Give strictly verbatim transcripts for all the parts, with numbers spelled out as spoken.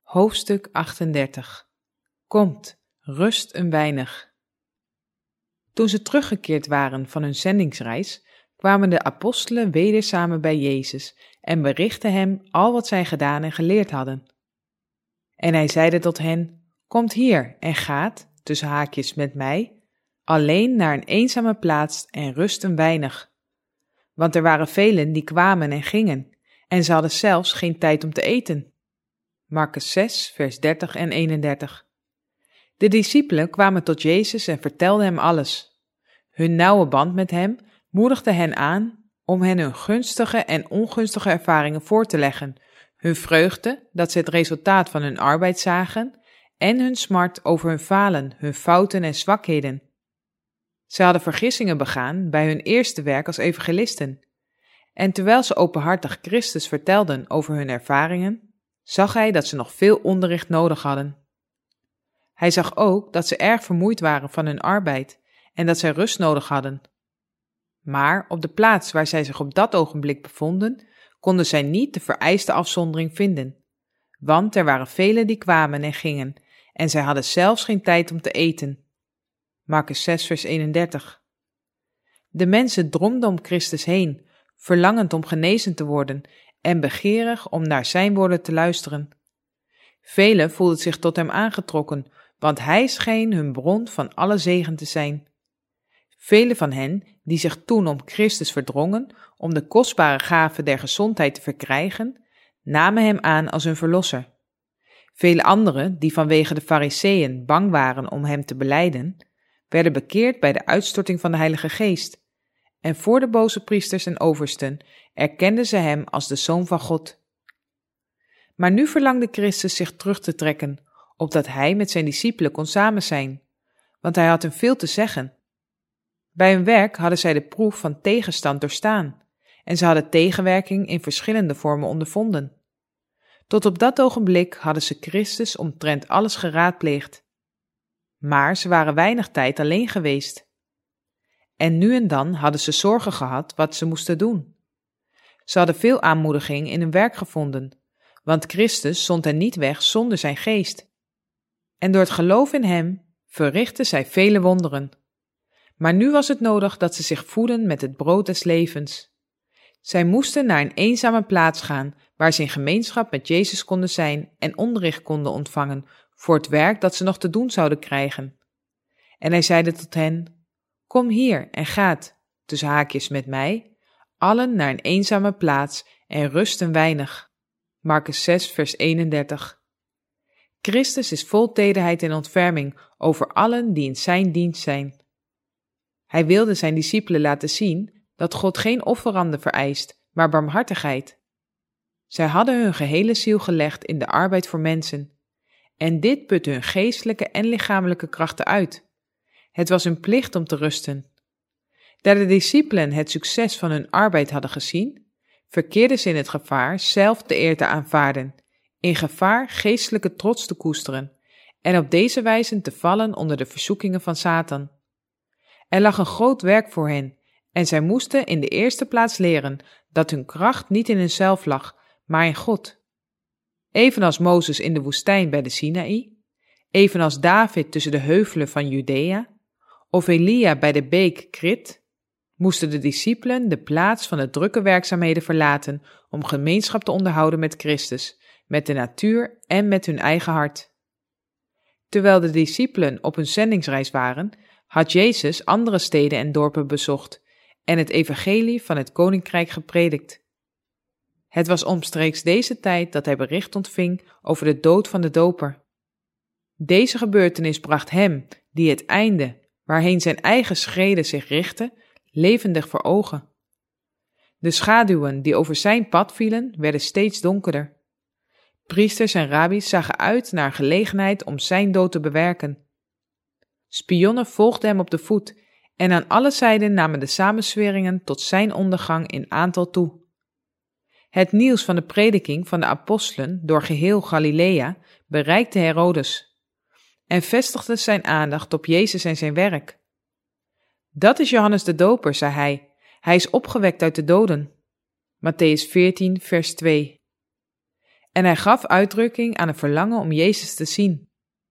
Hoofdstuk achtendertig. Komt, rust een weinig. Toen ze teruggekeerd waren van hun zendingsreis, kwamen de apostelen weder samen bij Jezus en berichtten hem al wat zij gedaan en geleerd hadden. En hij zeide tot hen, komt hier en gaat, tussen haakjes met mij, alleen naar een eenzame plaats en rust een weinig. Want er waren velen die kwamen en gingen, en ze hadden zelfs geen tijd om te eten. Markus zes, vers dertig en eenendertig. De discipelen kwamen tot Jezus en vertelden hem alles. Hun nauwe band met hem moedigde hen aan om hen hun gunstige en ongunstige ervaringen voor te leggen, hun vreugde dat ze het resultaat van hun arbeid zagen en hun smart over hun falen, hun fouten en zwakheden. Ze hadden vergissingen begaan bij hun eerste werk als evangelisten. En terwijl ze openhartig Christus vertelden over hun ervaringen, zag hij dat ze nog veel onderricht nodig hadden. Hij zag ook dat ze erg vermoeid waren van hun arbeid en dat zij rust nodig hadden. Maar op de plaats waar zij zich op dat ogenblik bevonden, konden zij niet de vereiste afzondering vinden. Want er waren velen die kwamen en gingen, en zij hadden zelfs geen tijd om te eten. Markus zes, vers eenendertig. De mensen dromden om Christus heen, verlangend om genezen te worden en begeerig om naar zijn woorden te luisteren. Velen voelden zich tot hem aangetrokken, want hij scheen hun bron van alle zegen te zijn. Velen van hen, die zich toen om Christus verdrongen, om de kostbare gave der gezondheid te verkrijgen, namen hem aan als hun verlosser. Vele anderen, die vanwege de Farizeeën bang waren om hem te belijden, werden bekeerd bij de uitstorting van de Heilige Geest. En voor de boze priesters en oversten erkenden ze hem als de Zoon van God. Maar nu verlangde Christus zich terug te trekken, opdat hij met zijn discipelen kon samen zijn, want hij had hun veel te zeggen. Bij hun werk hadden zij de proef van tegenstand doorstaan, en ze hadden tegenwerking in verschillende vormen ondervonden. Tot op dat ogenblik hadden ze Christus omtrent alles geraadpleegd. Maar ze waren weinig tijd alleen geweest. En nu en dan hadden ze zorgen gehad wat ze moesten doen. Ze hadden veel aanmoediging in hun werk gevonden, want Christus zond hen niet weg zonder zijn geest. En door het geloof in hem verrichtten zij vele wonderen. Maar nu was het nodig dat ze zich voedden met het brood des levens. Zij moesten naar een eenzame plaats gaan, waar ze in gemeenschap met Jezus konden zijn en onderricht konden ontvangen voor het werk dat ze nog te doen zouden krijgen. En hij zeide tot hen, kom hier en gaat, tussen haakjes met mij, allen naar een eenzame plaats en rust een weinig. Markus zes, vers eenendertig. Christus is vol tederheid en ontferming over allen die in zijn dienst zijn. Hij wilde zijn discipelen laten zien dat God geen offeranden vereist, maar barmhartigheid. Zij hadden hun gehele ziel gelegd in de arbeid voor mensen, en dit putte hun geestelijke en lichamelijke krachten uit. Het was hun plicht om te rusten. Daar de discipelen het succes van hun arbeid hadden gezien, verkeerden ze in het gevaar zelf de eer te aanvaarden, in gevaar geestelijke trots te koesteren en op deze wijze te vallen onder de verzoekingen van Satan. Er lag een groot werk voor hen en zij moesten in de eerste plaats leren dat hun kracht niet in hunzelf lag, maar in God. Evenals Mozes in de woestijn bij de Sinaï, evenals David tussen de heuvelen van Judea, of Elia bij de beek Krit, moesten de discipelen de plaats van de drukke werkzaamheden verlaten om gemeenschap te onderhouden met Christus, met de natuur en met hun eigen hart. Terwijl de discipelen op hun zendingsreis waren, had Jezus andere steden en dorpen bezocht en het evangelie van het koninkrijk gepredikt. Het was omstreeks deze tijd dat hij bericht ontving over de dood van de doper. Deze gebeurtenis bracht hem, die het einde, waarheen zijn eigen schreden zich richtten, levendig voor ogen. De schaduwen die over zijn pad vielen, werden steeds donkerder. Priesters en rabbies zagen uit naar een gelegenheid om zijn dood te bewerken. Spionnen volgden hem op de voet en aan alle zijden namen de samenzweringen tot zijn ondergang in aantal toe. Het nieuws van de prediking van de apostelen door geheel Galilea bereikte Herodes en vestigde zijn aandacht op Jezus en zijn werk. Dat is Johannes de Doper, zei hij, hij is opgewekt uit de doden. Mattheüs veertien, vers twee. En hij gaf uitdrukking aan een verlangen om Jezus te zien.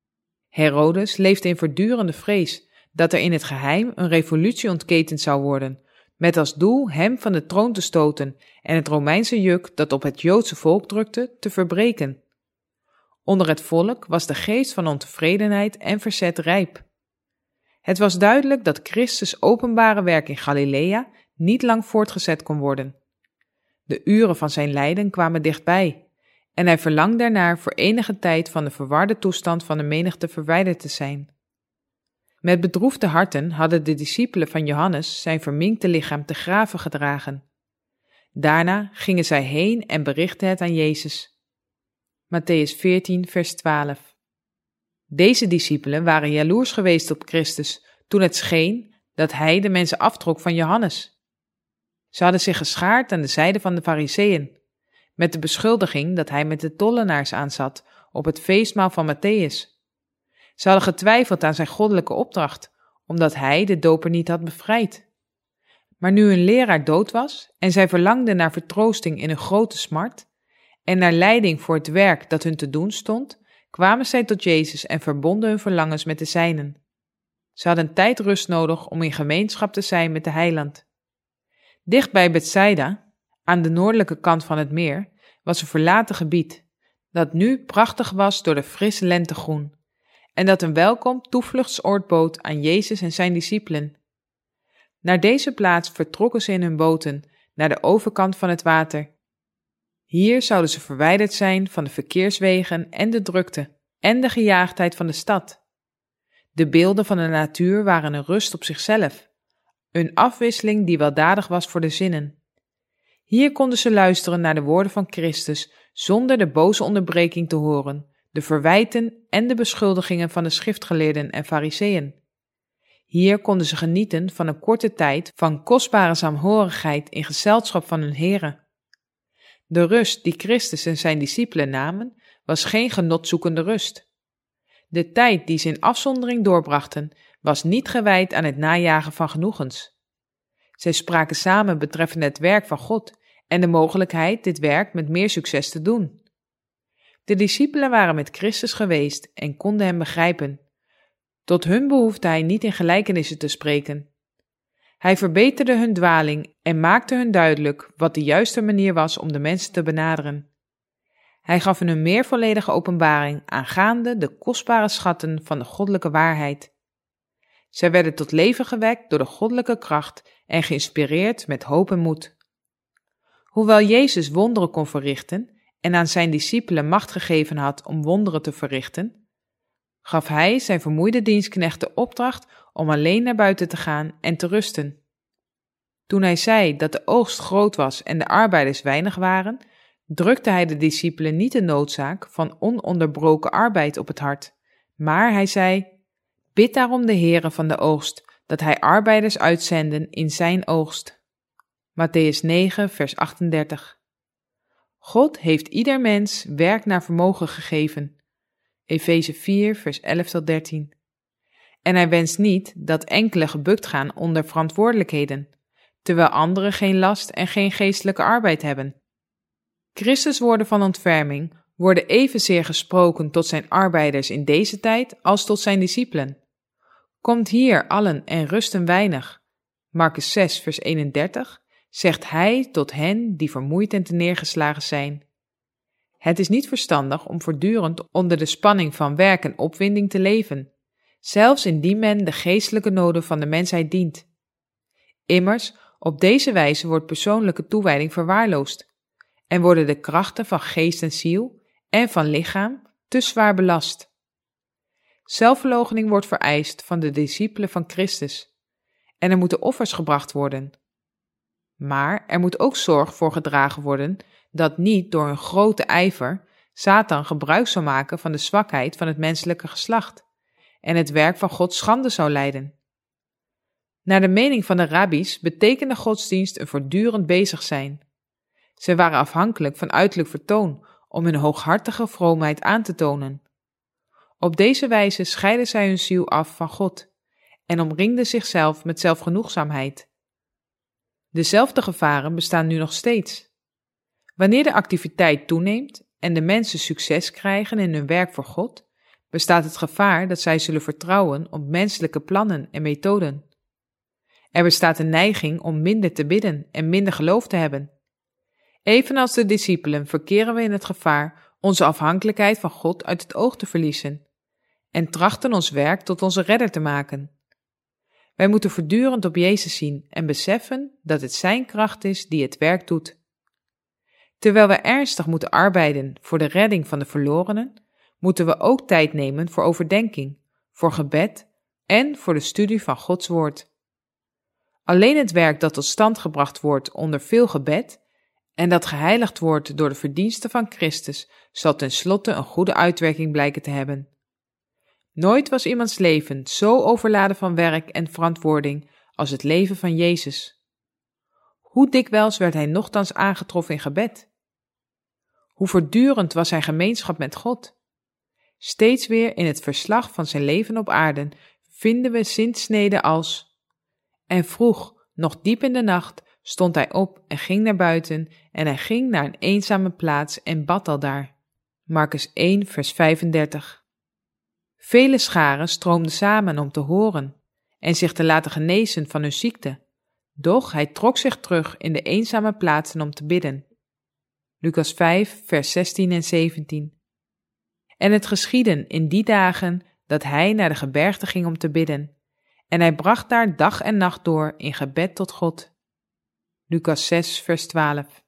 Herodes leefde in voortdurende vrees dat er in het geheim een revolutie ontketend zou worden, met als doel hem van de troon te stoten en het Romeinse juk dat op het Joodse volk drukte te verbreken. Onder het volk was de geest van ontevredenheid en verzet rijp. Het was duidelijk dat Christus' openbare werk in Galilea niet lang voortgezet kon worden. De uren van zijn lijden kwamen dichtbij en hij verlangde ernaar voor enige tijd van de verwarde toestand van de menigte verwijderd te zijn. Met bedroefde harten hadden de discipelen van Johannes zijn verminkte lichaam te graven gedragen. Daarna gingen zij heen en berichtten het aan Jezus. Mattheüs veertien, vers twaalf. Deze discipelen waren jaloers geweest op Christus toen het scheen dat hij de mensen aftrok van Johannes. Ze hadden zich geschaard aan de zijde van de Farizeeën, met de beschuldiging dat hij met de tollenaars aanzat op het feestmaal van Matthäus. Ze hadden getwijfeld aan zijn goddelijke opdracht, omdat hij de doper niet had bevrijd. Maar nu hun leraar dood was en zij verlangden naar vertroosting in hun grote smart en naar leiding voor het werk dat hun te doen stond, kwamen zij tot Jezus en verbonden hun verlangens met de zijnen. Ze hadden tijd rust nodig om in gemeenschap te zijn met de Heiland. Dicht bij Bethsaida, aan de noordelijke kant van het meer, was een verlaten gebied, dat nu prachtig was door de frisse lentegroen, en dat een welkom toevluchtsoord bood aan Jezus en zijn discipelen. Naar deze plaats vertrokken ze in hun boten, naar de overkant van het water. Hier zouden ze verwijderd zijn van de verkeerswegen en de drukte en de gejaagdheid van de stad. De beelden van de natuur waren een rust op zichzelf, een afwisseling die weldadig was voor de zinnen. Hier konden ze luisteren naar de woorden van Christus zonder de boze onderbreking te horen, de verwijten en de beschuldigingen van de schriftgeleerden en farizeeën. Hier konden ze genieten van een korte tijd van kostbare saamhorigheid in gezelschap van hun Here. De rust die Christus en zijn discipelen namen, was geen genotzoekende rust. De tijd die ze in afzondering doorbrachten, was niet gewijd aan het najagen van genoegens. Zij spraken samen betreffende het werk van God en de mogelijkheid dit werk met meer succes te doen. De discipelen waren met Christus geweest en konden hem begrijpen. Tot hun behoefde hij niet in gelijkenissen te spreken. Hij verbeterde hun dwaling en maakte hun duidelijk wat de juiste manier was om de mensen te benaderen. Hij gaf hun een meer volledige openbaring aangaande de kostbare schatten van de goddelijke waarheid. Zij werden tot leven gewekt door de goddelijke kracht en geïnspireerd met hoop en moed. Hoewel Jezus wonderen kon verrichten en aan zijn discipelen macht gegeven had om wonderen te verrichten, gaf hij zijn vermoeide dienstknechten opdracht om alleen naar buiten te gaan en te rusten. Toen hij zei dat de oogst groot was en de arbeiders weinig waren, drukte hij de discipelen niet de noodzaak van ononderbroken arbeid op het hart, maar hij zei: bid daarom de Heere van de oogst, dat hij arbeiders uitzenden in zijn oogst. Mattheüs negen, vers achtendertig. God heeft ieder mens werk naar vermogen gegeven. Efeze vier, vers elf tot dertien. En hij wenst niet dat enkele gebukt gaan onder verantwoordelijkheden, terwijl anderen geen last en geen geestelijke arbeid hebben. Christus' woorden van ontferming worden evenzeer gesproken tot zijn arbeiders in deze tijd als tot zijn discipelen. Komt hier allen en rusten weinig. Markus zes, vers eenendertig, zegt hij tot hen die vermoeid en terneergeslagen zijn. Het is niet verstandig om voortdurend onder de spanning van werk en opwinding te leven, zelfs indien men de geestelijke noden van de mensheid dient. Immers, op deze wijze wordt persoonlijke toewijding verwaarloosd en worden de krachten van geest en ziel en van lichaam te zwaar belast. Zelfverloochening wordt vereist van de discipelen van Christus en er moeten offers gebracht worden. Maar er moet ook zorg voor gedragen worden dat niet door een grote ijver Satan gebruik zou maken van de zwakheid van het menselijke geslacht en het werk van God schande zou leiden. Naar de mening van de rabbies betekende godsdienst een voortdurend bezig zijn. Zij waren afhankelijk van uiterlijk vertoon om hun hooghartige vroomheid aan te tonen. Op deze wijze scheiden zij hun ziel af van God en omringden zichzelf met zelfgenoegzaamheid. Dezelfde gevaren bestaan nu nog steeds. Wanneer de activiteit toeneemt en de mensen succes krijgen in hun werk voor God, bestaat het gevaar dat zij zullen vertrouwen op menselijke plannen en methoden. Er bestaat een neiging om minder te bidden en minder geloof te hebben. Evenals de discipelen verkeren we in het gevaar onze afhankelijkheid van God uit het oog te verliezen en trachten ons werk tot onze redder te maken. Wij moeten voortdurend op Jezus zien en beseffen dat het zijn kracht is die het werk doet. Terwijl we ernstig moeten arbeiden voor de redding van de verlorenen, moeten we ook tijd nemen voor overdenking, voor gebed en voor de studie van Gods woord. Alleen het werk dat tot stand gebracht wordt onder veel gebed en dat geheiligd wordt door de verdiensten van Christus, zal tenslotte een goede uitwerking blijken te hebben. Nooit was iemands leven zo overladen van werk en verantwoording als het leven van Jezus. Hoe dikwijls werd hij nochtans aangetroffen in gebed? Hoe voortdurend was zijn gemeenschap met God? Steeds weer in het verslag van zijn leven op aarde vinden we zinsneden als: en vroeg, nog diep in de nacht, stond hij op en ging naar buiten en hij ging naar een eenzame plaats en bad aldaar. Markus één, vers vijfendertig. Vele scharen stroomden samen om te horen en zich te laten genezen van hun ziekte, doch hij trok zich terug in de eenzame plaatsen om te bidden. Lucas vijf, vers zestien en zeventien. En het geschiedde in die dagen dat hij naar de gebergte ging om te bidden, en hij bracht daar dag en nacht door in gebed tot God. Lucas zes, vers twaalf.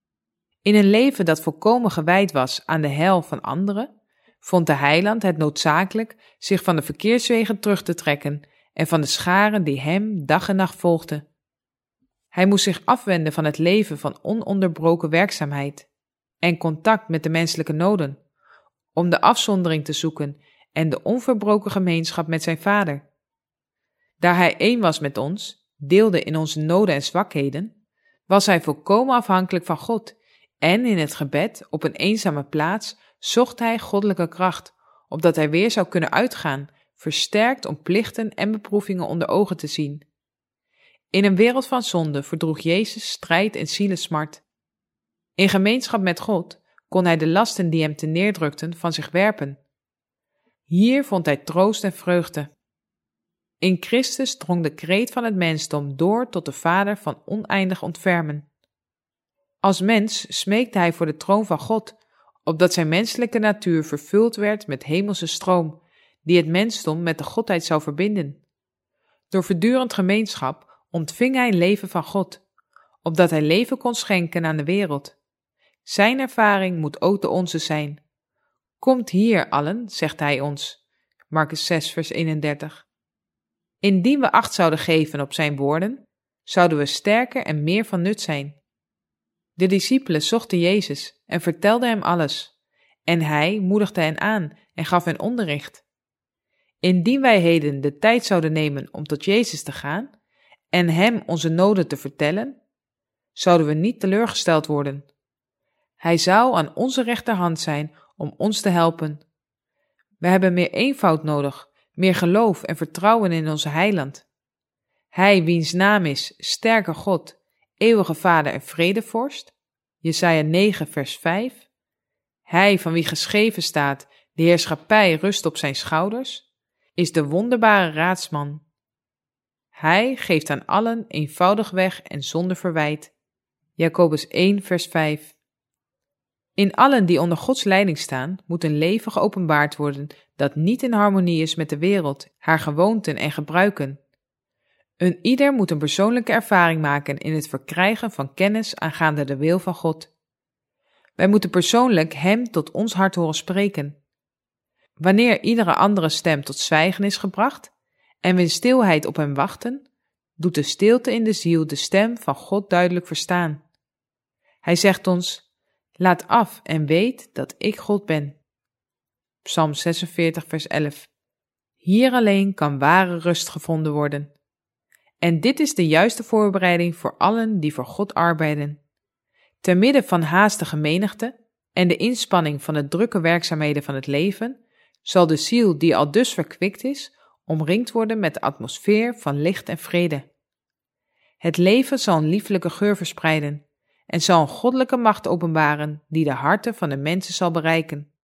In een leven dat volkomen gewijd was aan de heil van anderen, vond de heiland het noodzakelijk zich van de verkeerswegen terug te trekken en van de scharen die hem dag en nacht volgden. Hij moest zich afwenden van het leven van ononderbroken werkzaamheid en contact met de menselijke noden, om de afzondering te zoeken en de onverbroken gemeenschap met zijn Vader. Daar hij één was met ons, deelde in onze noden en zwakheden, was hij volkomen afhankelijk van God en in het gebed op een eenzame plaats zocht hij goddelijke kracht, opdat hij weer zou kunnen uitgaan, versterkt om plichten en beproevingen onder ogen te zien. In een wereld van zonde verdroeg Jezus strijd en zielesmart. In gemeenschap met God kon hij de lasten die hem te neerdrukten van zich werpen. Hier vond hij troost en vreugde. In Christus drong de kreet van het mensdom door tot de Vader van oneindig ontfermen. Als mens smeekte hij voor de troon van God, opdat zijn menselijke natuur vervuld werd met hemelse stroom, die het mensdom met de Godheid zou verbinden. Door voortdurend gemeenschap ontving hij een leven van God, opdat hij leven kon schenken aan de wereld. Zijn ervaring moet ook de onze zijn. Komt hier allen, zegt hij ons. Markus zes, vers eenendertig. Indien we acht zouden geven op zijn woorden, zouden we sterker en meer van nut zijn. De discipelen zochten Jezus en vertelden hem alles, en hij moedigde hen aan en gaf hen onderricht. Indien wij heden de tijd zouden nemen om tot Jezus te gaan en hem onze noden te vertellen, zouden we niet teleurgesteld worden. Hij zou aan onze rechterhand zijn om ons te helpen. We hebben meer eenvoud nodig, meer geloof en vertrouwen in onze heiland. Hij wiens naam is sterke God, eeuwige Vader en vredevorst, Jesaja negen vers vijf. Hij van wie geschreven staat, de heerschappij rust op zijn schouders, is de wonderbare raadsman. Hij geeft aan allen eenvoudig weg en zonder verwijt. Jacobus één vers vijf. In allen die onder Gods leiding staan, moet een leven geopenbaard worden dat niet in harmonie is met de wereld, haar gewoonten en gebruiken. Een ieder moet een persoonlijke ervaring maken in het verkrijgen van kennis aangaande de wil van God. Wij moeten persoonlijk Hem tot ons hart horen spreken. Wanneer iedere andere stem tot zwijgen is gebracht en we in stilheid op Hem wachten, doet de stilte in de ziel de stem van God duidelijk verstaan. Hij zegt ons: laat af en weet dat ik God ben. Psalm zesenveertig vers elf. Hier alleen kan ware rust gevonden worden. En dit is de juiste voorbereiding voor allen die voor God arbeiden. Te midden van haastige menigte en de inspanning van de drukke werkzaamheden van het leven, zal de ziel die al dus verkwikt is, omringd worden met de atmosfeer van licht en vrede. Het leven zal een lieflijke geur verspreiden en zal een goddelijke macht openbaren die de harten van de mensen zal bereiken.